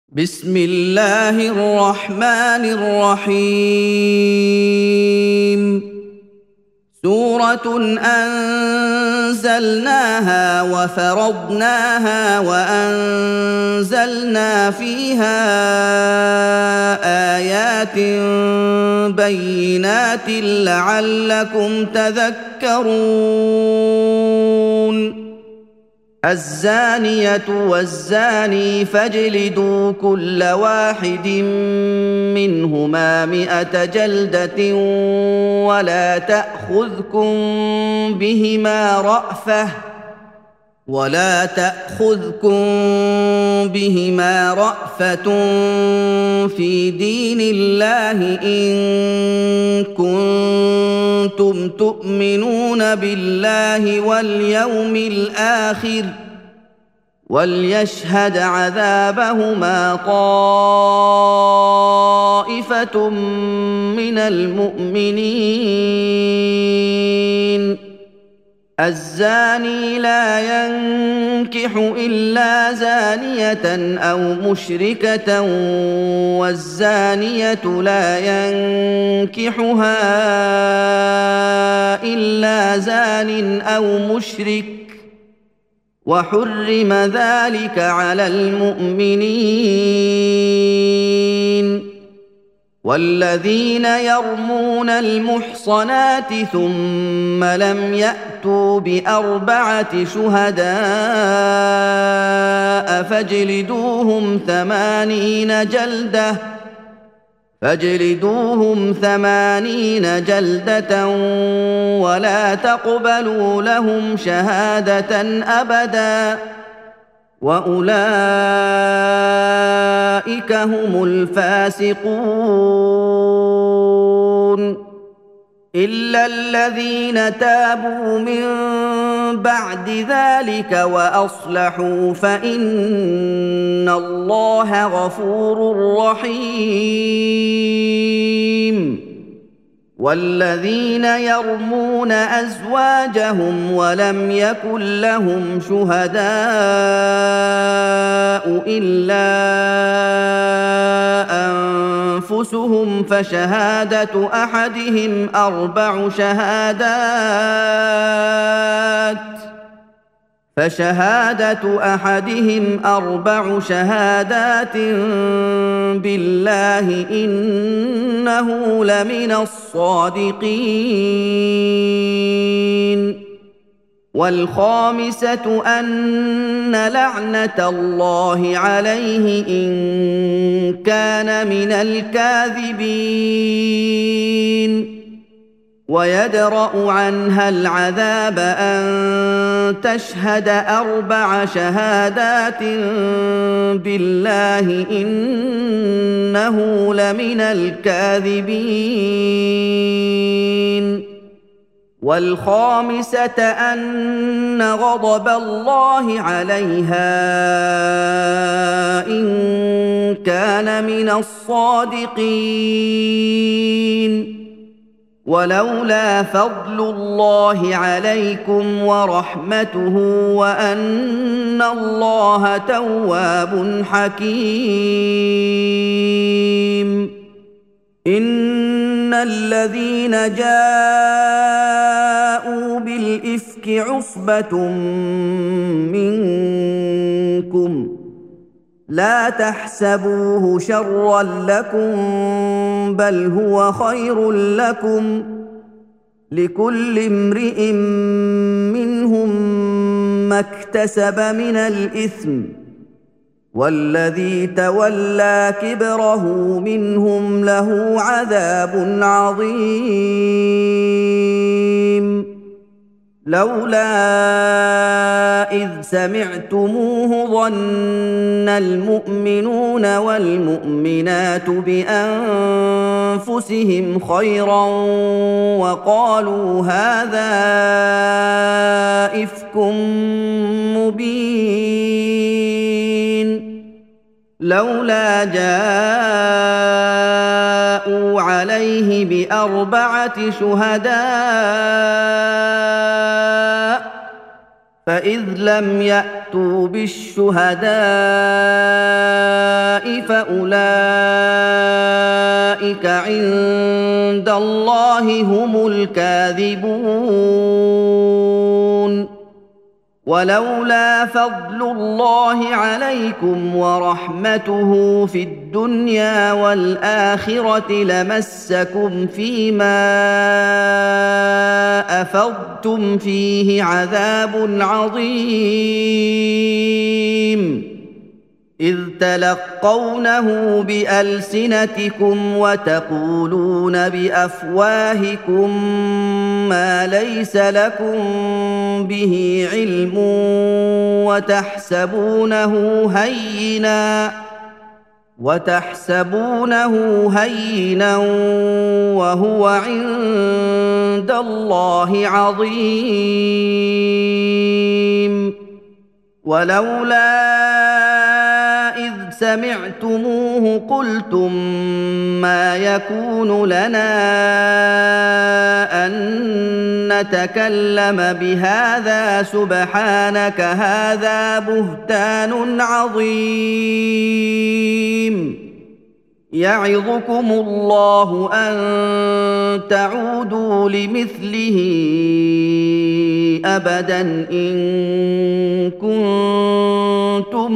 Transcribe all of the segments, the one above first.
بسم الله الرحمن الرحيم سورة أنزلناها وفرضناها وأنزلنا فيها آيات بينات لعلكم تذكرون الزانية والزاني فاجلدوا كل واحد منهما 100 جلدة ولا تأخذكم بهما رأفة في دين الله إن كنتم تؤمنون بالله واليوم الآخر وليشهد عذابهما طائفة من المؤمنين الزاني لا ينكح إلا زانية أو مشركة والزانية لا ينكحها إلا زان أو مشرك وحرم ذلك على المؤمنين والذين يرمون المحصنات ثم لم يأتوا ب4 شهداء فاجلدوهم 80 جلدة ولا تقبلوا لهم شهادة أبدا وأولئك هم الفاسقون إلا الذين تابوا من بعد ذلك وأصلحوا فإن الله غفور رحيم والذين يرمون أزواجهم ولم يكن لهم شهداء إلا أنفسهم فشهادة أحدهم 4 شهادات بالله إنه لمن الصادقين والخامسة أن لعنة الله عليه إن كان من الكاذبين ويدرأ عنها العذاب أن تشهد 4 شهادات بالله إنه لمن الكاذبين والخامسة أن غضب الله عليها إن كان من الصادقين ولولا فضل الله عليكم ورحمته وأن الله تواب حكيم إن الذين جاءوا بالإفك عصبة منكم لا تحسبوه شرا لكم بل هو خير لكم لكل امرئ منهم ما اكتسب من الإثم والذي تولى كبره منهم له عذاب عظيم لولا إذ سمعتموه ظن المؤمنون والمؤمنات بأنفسهم خيرا وقالوا هذا إفك مبين لولا جاءوا عليه ب4 شهداء فإذ لم يأتوا بالشهداء فأولئك عند الله هم الكاذبون. ولولا فضل الله عليكم ورحمته في الدنيا والآخرة لمسكم فيما أفضتم فيه عذاب عظيم، إذ تلقونه بألسنتكم وتقولون بأفواهكم ما ليس لكم به علم وتحسبونه هينا وهو عند الله عظيم. ولولا إذ سمعتموه قلتم ما يكون لنا أن نتكلم بهذا سبحانك هذا بهتان عظيم. يعظكم الله أن تعودوا لمثله أبدا إن كنتم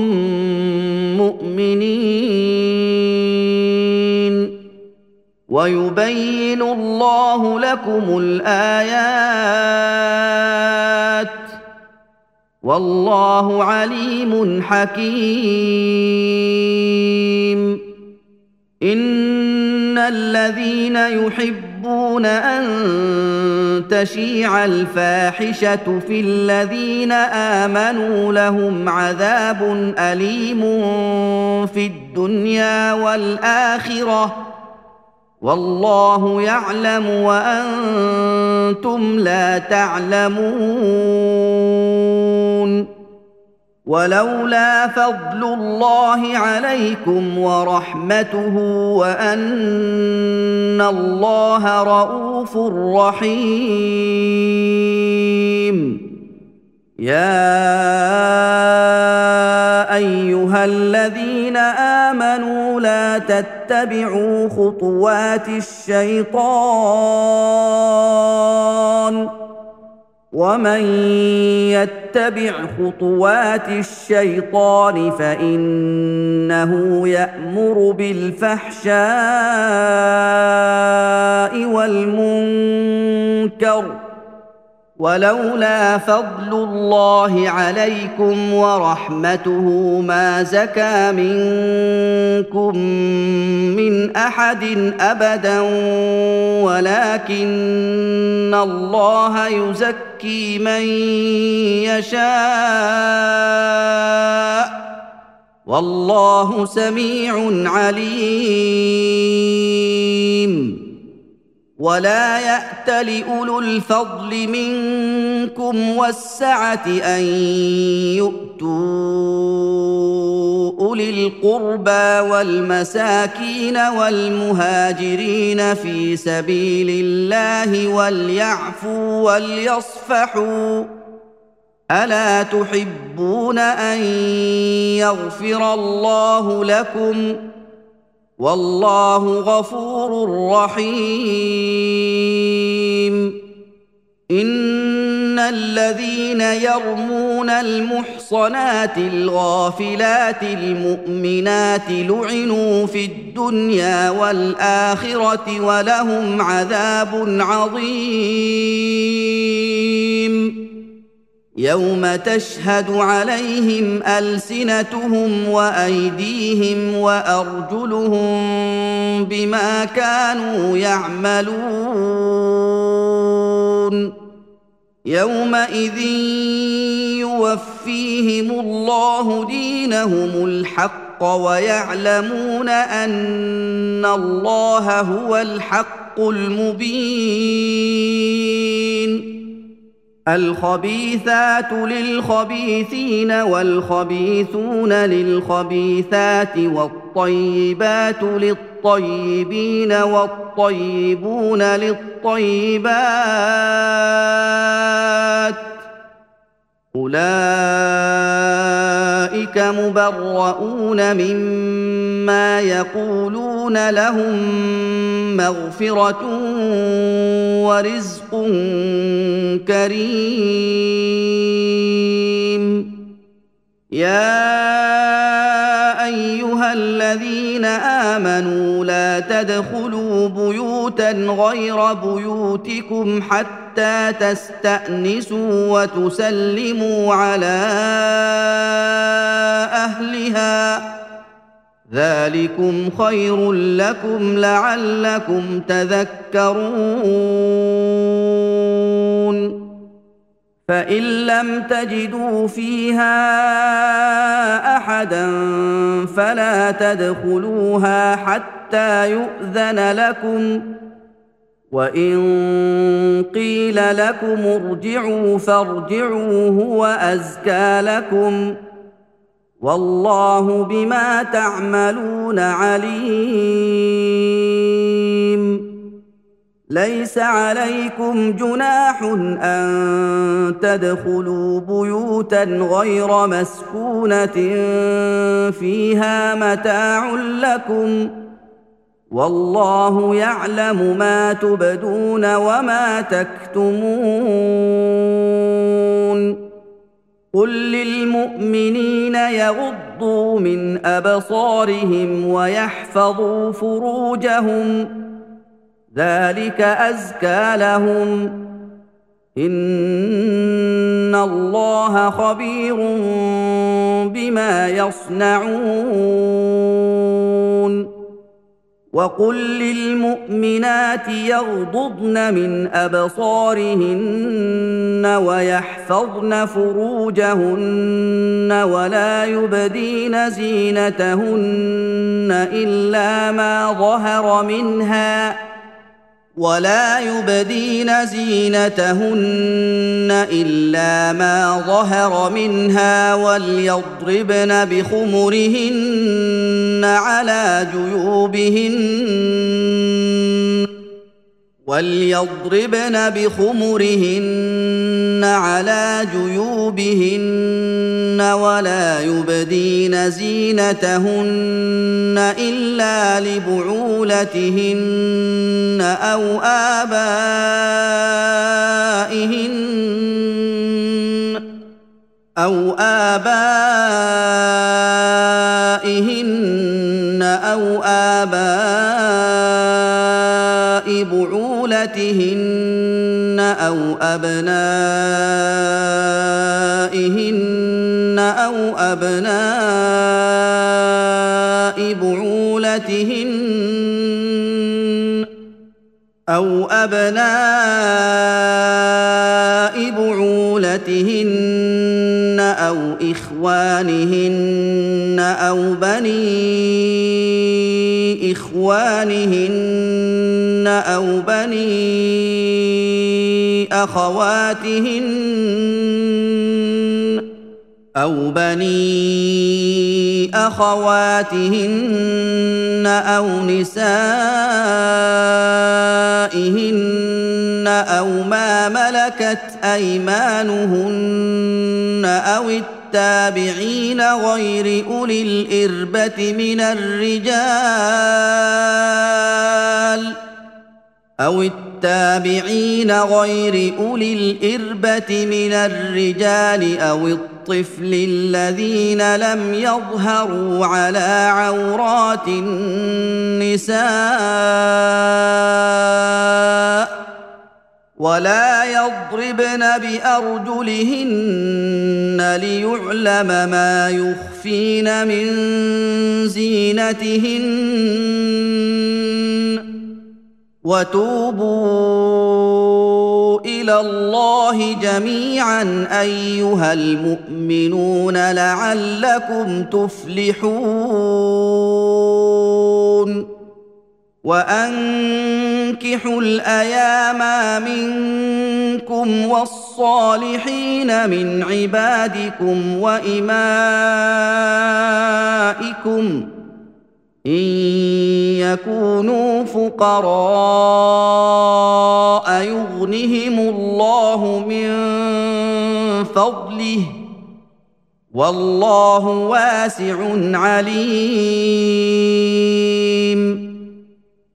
مؤمنين. ويبين الله لكم الآيات والله عليم حكيم. إن الذين يحبون أن تشيع الفاحشة في الذين آمنوا لهم عذاب أليم في الدنيا والآخرة والله يعلم وأنتم لا تعلمون. ولولا فضل الله عليكم ورحمته وأن الله رءوف رحيم. يا أيها الذين آمنوا لا تتبعوا خطوات الشيطان ومن يتبع خطوات الشيطان فإنه يأمر بالفحشاء والمنكر. ولولا فضل الله عليكم ورحمته ما زكى منكم من أحد أبدا ولكن الله يزكي من يشاء والله سميع عليم. ولا يأتل أولو الفضل منكم والسعة أن يؤتوا أولي القربى والمساكين والمهاجرين في سبيل الله وليعفوا وليصفحوا ألا تحبون أن يغفر الله لكم والله غفور رحيم. إن الذين يرمون المحصنات الغافلات المؤمنات لعنوا في الدنيا والآخرة ولهم عذاب عظيم. يوم تشهد عليهم ألسنتهم وأيديهم وأرجلهم بما كانوا يعملون. يومئذ يوفيهم الله دينهم الحق ويعلمون أن الله هو الحق المبين. الخبيثات للخبيثين والخبيثون للخبيثات والطيبات للطيبين والطيبون للطيبات أولئك مبرؤون مما ما يقولون لهم مغفرة ورزق كريم. يا أيها الذين آمنوا لا تدخلوا بيوتا غير بيوتكم حتى تستأنسوا وتسلموا على أهلها، ذلكم خير لكم لعلكم تذكرون. فإن لم تجدوا فيها أحدا فلا تدخلوها حتى يؤذن لكم، وإن قيل لكم ارجعوا فارجعوا هو أزكى لكم، والله بما تعملون عليم. ليس عليكم جناح أن تدخلوا بيوتا غير مسكونة فيها متاع لكم، والله يعلم ما تبدون وما تكتمون. قل للمؤمنين يغضوا من أبصارهم ويحفظوا فروجهم، ذلك أزكى لهم، إن الله خبير بما يصنعون. وقل للمؤمنات يغضضن من أبصارهن ويحفظن فروجهن ولا يبدين زينتهن إلا ما ظهر منها، وليضربن بخمرهن على جيوبهن ولا يبدين زينتهن إلا لبعولتهن أو آبائهن أو بعولتهن أو أبنائهن أو أبناء بعولتهن أو إخوانهن أو بني إخوانهن أو بني أخواتهن أو نسائهن أو ما ملكت أيمانهن التابعين غير أولي الإربة من الرجال أو الطفل الذين لم يظهروا على عورات النساء، ولا يضربن بأرجلهن ليعلم ما يخفين من زينتهن. وتوبوا إلى الله جميعا أيها المؤمنون لعلكم تفلحون. وأنكحوا الأيام منكم والصالحين من عبادكم وإمائكم إن يكونوا فقراء يغنهم الله من فضله والله واسع عليم.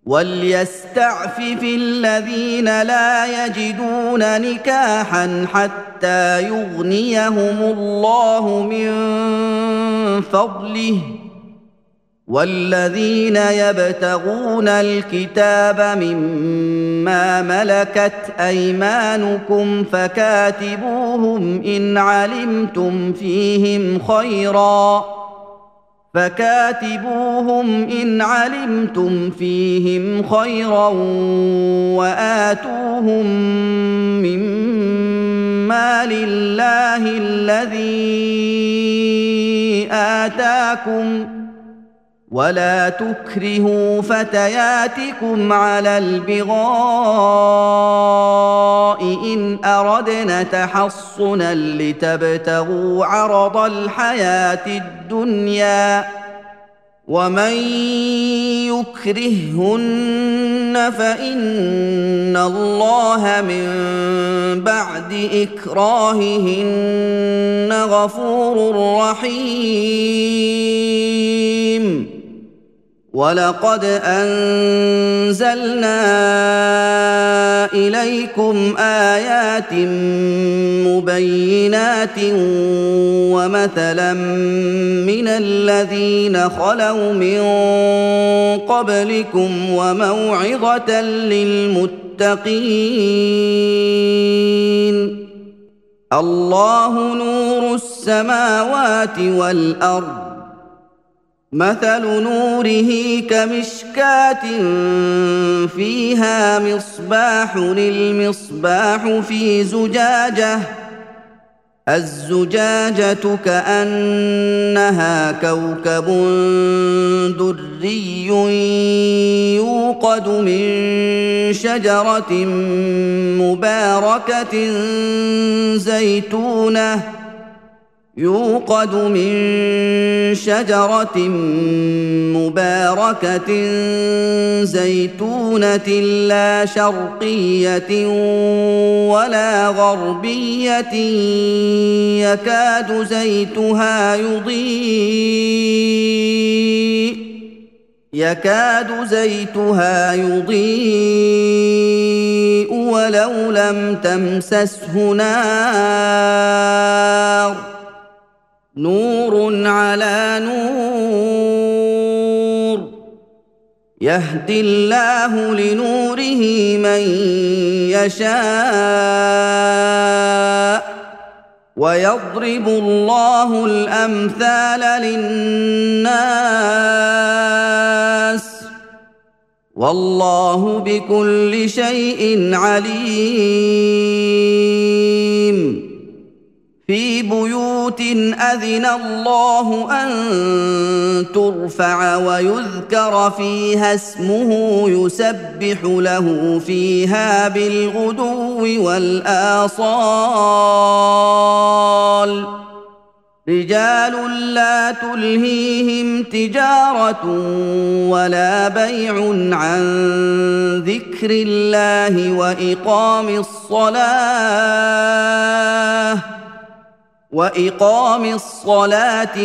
وَلْيَسْتَعْفِفِ الَّذِينَ لَا يَجِدُونَ نِكَاحًا حَتَّىٰ يُغْنِيَهُمُ اللَّهُ مِن فَضْلِهِ ۗ وَالَّذِينَ يَبْتَغُونَ الْكِتَابَ مِمَّا مَلَكَتْ أَيْمَانُكُمْ فَكَاتِبُوهُمْ إِنْ عَلِمْتُمْ فِيهِمْ خَيْرًا وَآتُوهُم مِّن مَّالِ اللَّهِ الَّذِي آتَاكُمْ ۚ وَلَا تُكْرِهُوا فَتَيَاتِكُمْ عَلَى الْبِغَاءِ إِنْ أَرَدْنَ تَحَصُّنًا لِّتَبْتَغُوا عَرَضَ الْحَيَاةِ الدُّنْيَا ۚ وَمَن يُكْرِههُّنَّ فَإِنَّ اللَّهَ مِن بَعْدِ إِكْرَاهِهِنَّ غَفُورٌ رَّحِيمٌ. وَلَقَدْ أَنزَلْنَا إِلَيْكُمْ آيَاتٍ مُّبَيِّنَاتٍ وَمَثَلًا مِّنَ الَّذِينَ خَلَوْا مِن قَبْلِكُمْ وَمَوْعِظَةً لِّلْمُتَّقِينَ. اللَّهُ نُورُ السَّمَاوَاتِ وَالْأَرْضِ، مَثَلُ نُورِهِ كَمِشْكَاةٍ فِيهَا مِصْبَاحٌ، الْمِصْبَاحُ فِي زُجَاجَةٍ، الزُّجَاجَةُ كَأَنَّهَا كَوْكَبٌ دُرِّيٌّ يُوقَدُ مِن شَجَرَةٍ مُّبَارَكَةٍ زَيْتُونَةٍ لَّا شَرْقِيَّةٍ وَلَا غَرْبِيَّةٍ يَكَادُ زَيْتُهَا يُضِيءُ وَلَوْ لَمْ تَمْسَسْهُ نَارٌ ۚ نُّورٌ عَلَىٰ نُورٍ، يَهْدِي اللَّهُ لِنُورِهِ مَن يَشَاءُ ۚ وَيَضْرِبُ اللَّهُ الْأَمْثَالَ لِلنَّاسِ ۗ وَاللَّهُ بِكُلِّ شَيْءٍ عَلِيمٌ. فِي بُيُوتٍ أَذِنَ اللَّهُ أَن تُرْفَعَ وَيُذْكَرَ فِيهَا اسْمُهُ يُسَبِّحُ لَهُ فِيهَا بِالْغُدُوِّ وَالْآصَالِ ۚ رِجَالٌ لَّا تُلْهِيهِمْ تِجَارَةٌ وَلَا بَيْعٌ عَن ذِكْرِ اللَّهِ وَإِقَامِ الصَّلَاةِ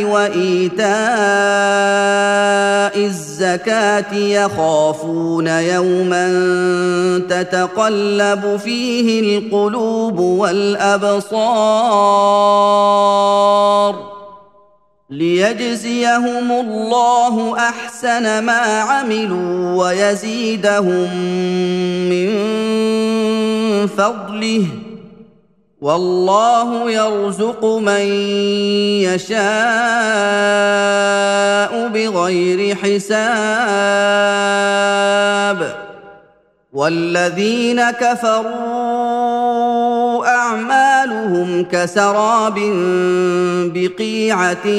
وَإِيتَاءِ الزَّكَاةِ يَخَافُونَ يَوْمًا تَتَقَلَّبُ فِيهِ الْقُلُوبُ وَالْأَبْصَارُ، لِيَجْزِيَهُمُ اللَّهُ أَحْسَنَ مَا عَمِلُوا وَيَزِيدَهُم مِّن فَضْلِهِ ۗ وَاللَّهُ يَرْزُقُ مَن يَشَاءُ بِغَيْرِ حِسَابٍ. وَالَّذِينَ كَفَرُوا أَعْمَالُهُمْ كَسَرَابٍ بِقِيعَةٍ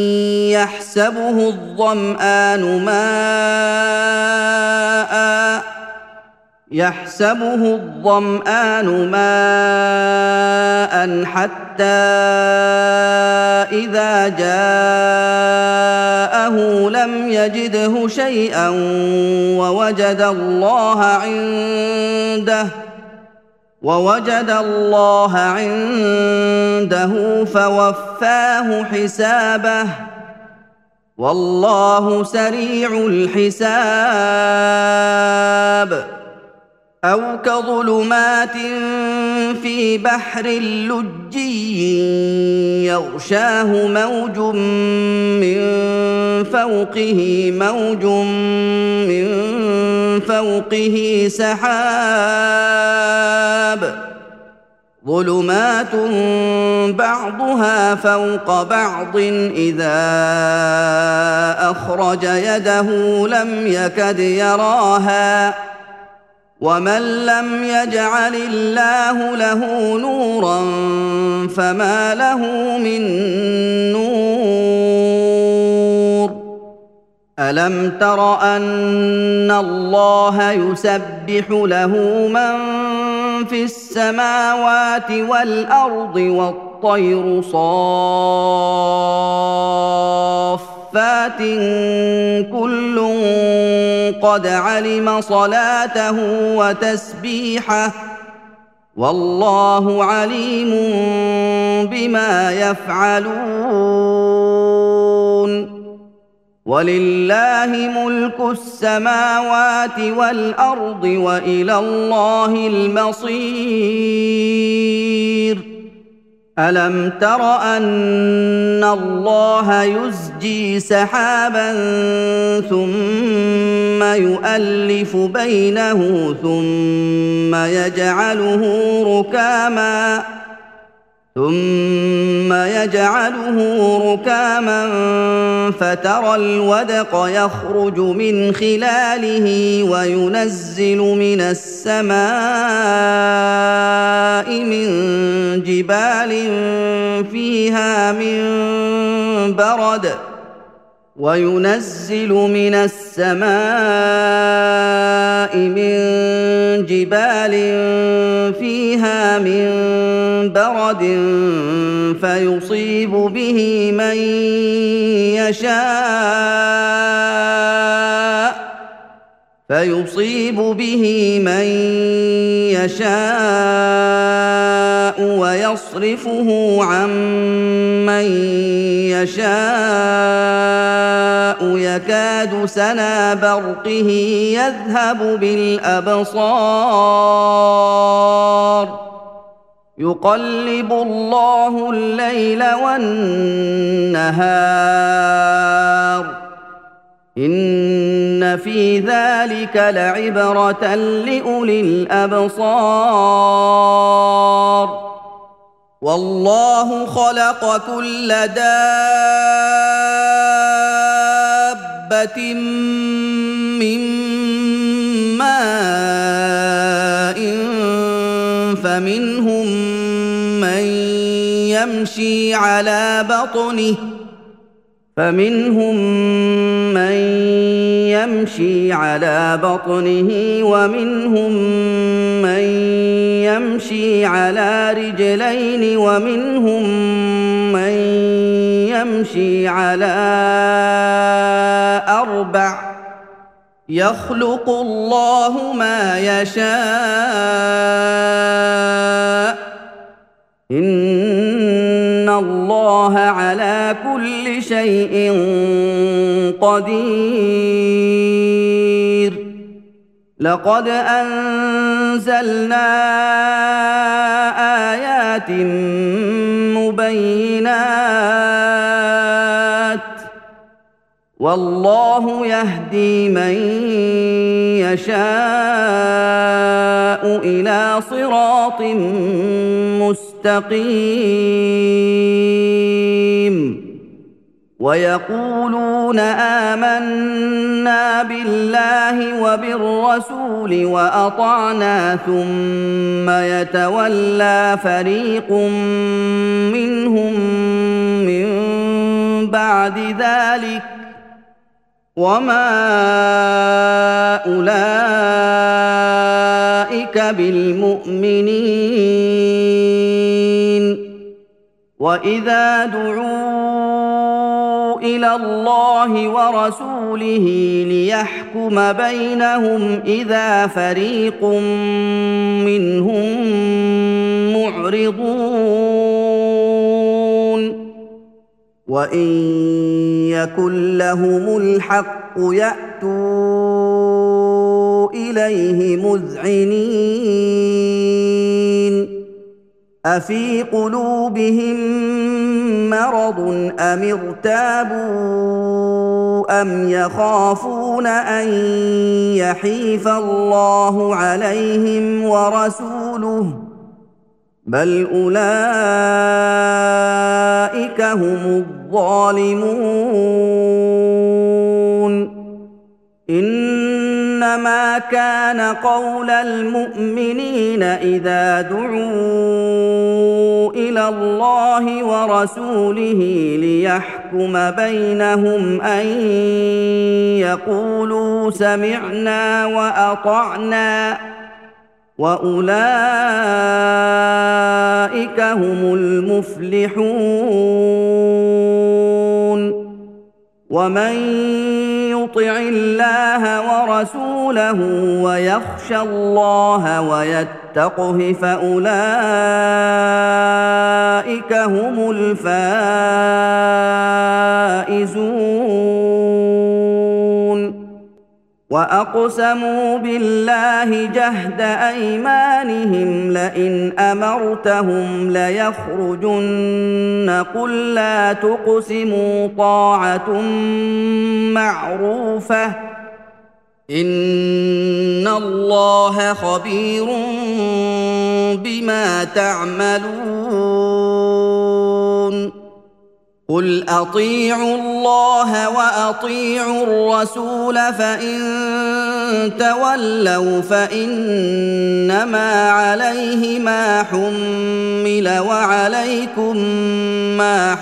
يَحْسَبُهُ الظَّمْآنُ مَاءً حَتَّىٰ إِذَا جَاءَهُ لَمْ يَجِدْهُ شَيْئًا وَوَجَدَ اللَّهَ عِندَهُ فَوَفَّاهُ حِسَابَهُ ۗ والله سريع الحساب أو كظلمات في بحر لجي يغشاه موج من فوقه سحاب ظلمات بعضها فوق بعض إذا أخرج يده لم يكد يراها ومن لم يجعل الله له نورا فما له من نور ألم تر أن الله يسبح له من في السماوات والأرض والطير صافات كل قد علم صلاته وتسبيحه والله عليم بما يفعلون ولله ملك السماوات والأرض وإلى الله المصير ألم تر أن الله يزجي سحابا ثم يؤلف بينه ثم يجعله ركاما فترى الودق يخرج من خلاله وينزل من السماء من جبال فيها من برد فيصيب به من يشاء ويصرفه عن من يشاء يكاد سنا برقه يذهب بالأبصار يقلب الله الليل والنهار إن في ذلك لعبرة لأولي الأبصار والله خلق كل دابة من ماء فمنهم من يمشي على بطنه ومنهم من يمشي على رجلين ومنهم من يمشي على أربع يخلق الله ما يشاء إن الله على كل شيء قدير لقد أنزلنا آيات مبينات والله يهدي من يشاء إلى صراط مستقيم ويقولون آمنا بالله وبالرسول وأطعنا ثم يتولى فريق منهم من بعد ذلك وما أولئك بالمؤمنين وإذا دعوا إلى الله ورسوله ليحكم بينهم إذا فريق منهم معرضون وإن يكن لهم الحق يأتوا إليه مذعنين أفي قلوبهم مرض أم ارتابوا أم يخافون أن يحيف الله عليهم ورسوله بل أولئك هم الظالمون إنما كان قول المؤمنين إذا دعوا إلى الله ورسوله ليحكم بينهم أن يقولوا سمعنا وأطعنا وأولئك هم المفلحون ومن يطع الله ورسوله ويخشى الله ويتقه فأولئك هم الفائزون وأقسموا بالله جهد أيمانهم لئن أمرتهم ليخرجن قل لا تقسموا طاعة معروفة إن الله خبير بما تعملون قل أطيعوا الله وأطيعوا الرسول فإن تولوا فإنما عليه ما حمل وعليكم ما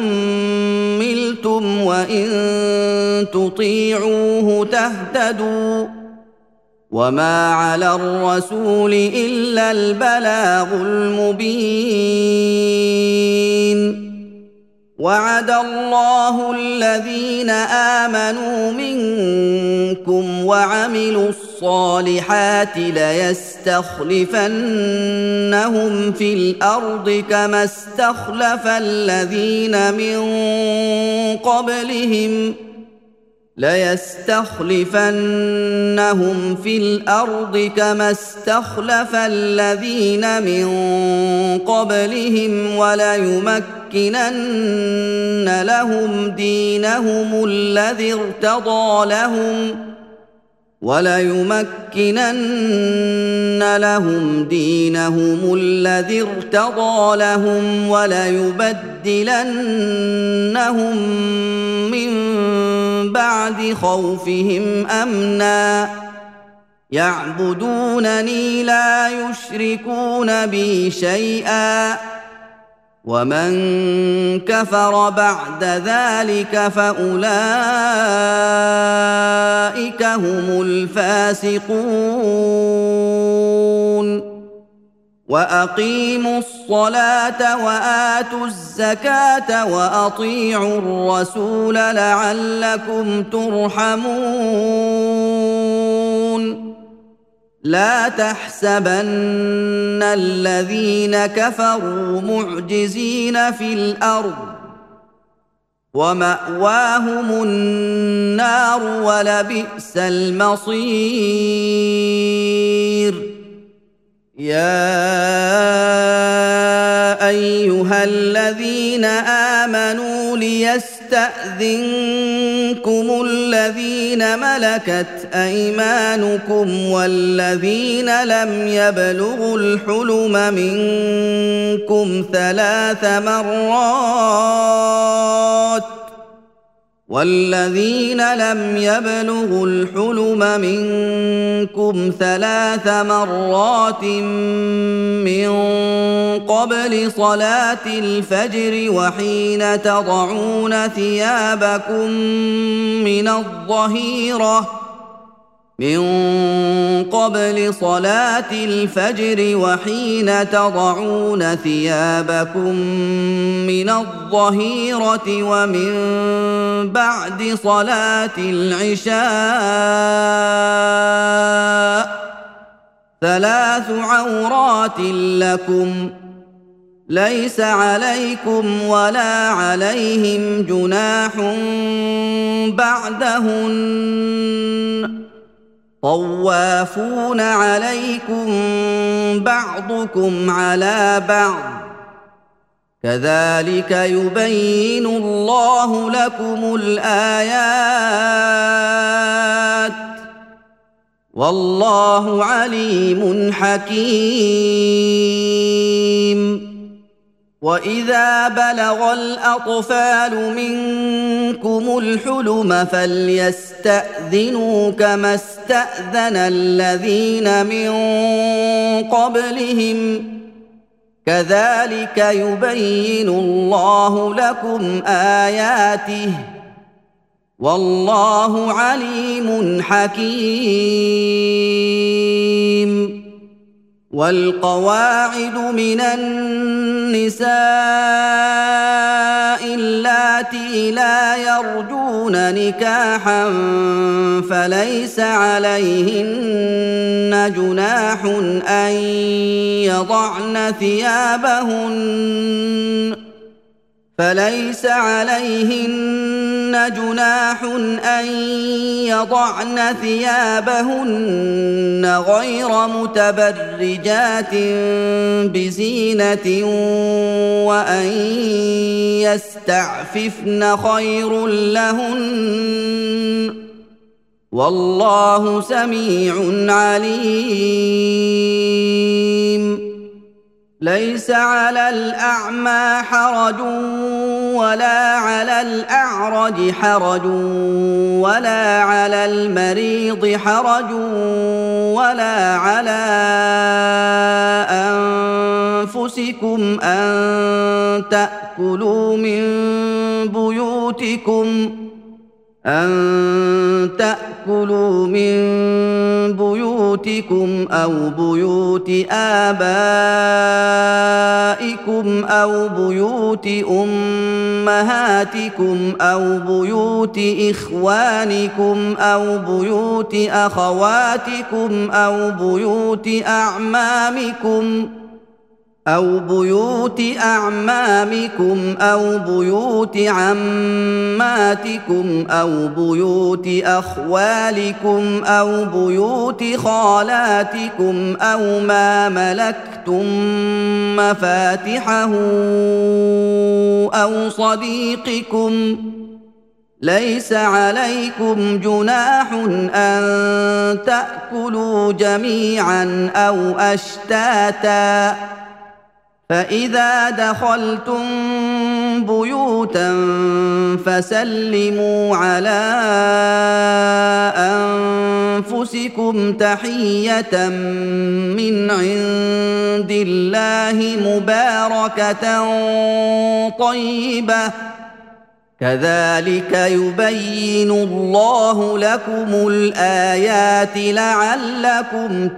حملتم وإن تطيعوه تهتدوا وما على الرسول إلا البلاغ المبين وعد الله الذين آمنوا منكم وعملوا الصالحات ليستخلفنهم في الأرض كما استخلف الذين من قبلهم وليمكنن لهم دينهم الذي ارتضى لهم وليبدلنهم من بعد خوفهم أمنا يعبدونني لا يشركون بي شيئا ومن كفر بعد ذلك فأولئك هم الفاسقون وأقيموا الصلاة وآتوا الزكاة وأطيعوا الرسول لعلكم ترحمون لا تحسبن الذين كفروا معجزين في الأرض ومأواهم النار ولبئس المصير يا أيها الذين آمنوا ليستأذنكم الذين ملكت أيمانكم والذين لم يبلغوا الحلم منكم ثلاث مرات من قبل صلاة الفجر وحين تضعون ثيابكم من الظهيرة ومن بعد صلاة العشاء 3 عورات لكم ليس عليكم ولا عليهم جناح بعدهن طوافون عليكم بعضكم على بعض كذلك يبين الله لكم الآيات والله عليم حكيم وإذا بلغ الأطفال منكم الحلم فليستأذنوا كما استأذن الذين من قبلهم كذلك يبين الله لكم آياته والله عليم حكيم والقواعد من النساء اللاتي لا يرجون نكاحا فليس عليهن جناح أن يضعن ثيابهن غير متبرجات بزينة وأن يستعففن خير لهن والله سميع عليم ليس على الأعمى حرج ولا على الأعرج حرج ولا على المريض حرج ولا على أنفسكم أن تأكلوا من بيوتكم أو بيوت آبائكم أو بيوت أمهاتكم أو بيوت إخوانكم أو بيوت أخواتكم أو بيوت أعمامكم أو بيوت عماتكم أو بيوت أخوالكم أو بيوت خالاتكم أو ما ملكتم مفاتحه أو صديقكم ليس عليكم جناح أن تأكلوا جميعا أو أشتاتا فإذا دخلتم بيوتا فسلموا على أنفسكم تحية من عند الله مباركة طيبة كذلك يبين الله لكم الآيات لعلكم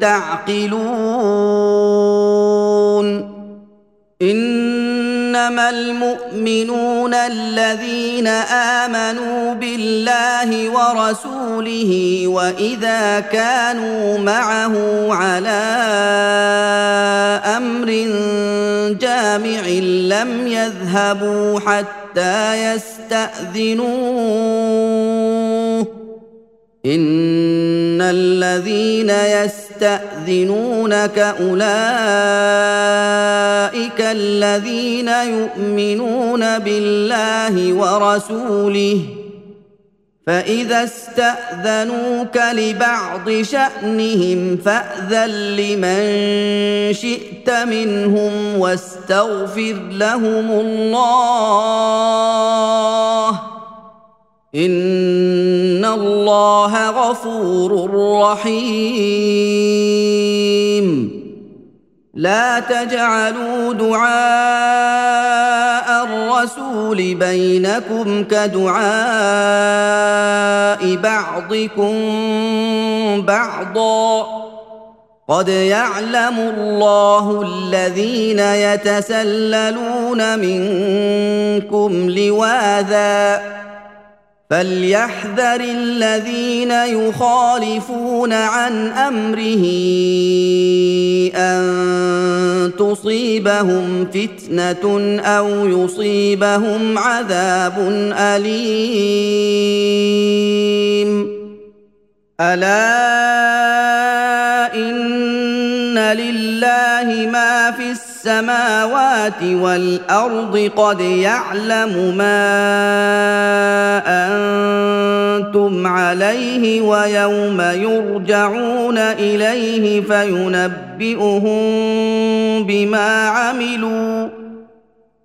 تعقلون إنما المؤمنون الذين آمنوا بالله ورسوله وإذا كانوا معه على أمر جامع لم يذهبوا حتى يستأذنوه إن الذين يستأذنونك أولئك الذين يؤمنون بالله ورسوله فإذا استأذنوك لبعض شأنهم فأذن لمن شئت منهم واستغفر لهم الله إن الله غفور رحيم لا تجعلوا دعاء الرسول بينكم كدعاء بعضكم بعضا قد يعلم الله الذين يتسللون منكم لواذا فليحذر الذين يخالفون عن امره ان تصيبهم فتنه او يصيبهم عذاب اليم. الا ان لله ما في السماوات والارض قد يعلم ما انتم عليه ويوم يرجعون اليه فينبئهم بما عملوا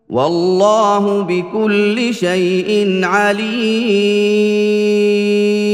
والله بكل شيء عليم.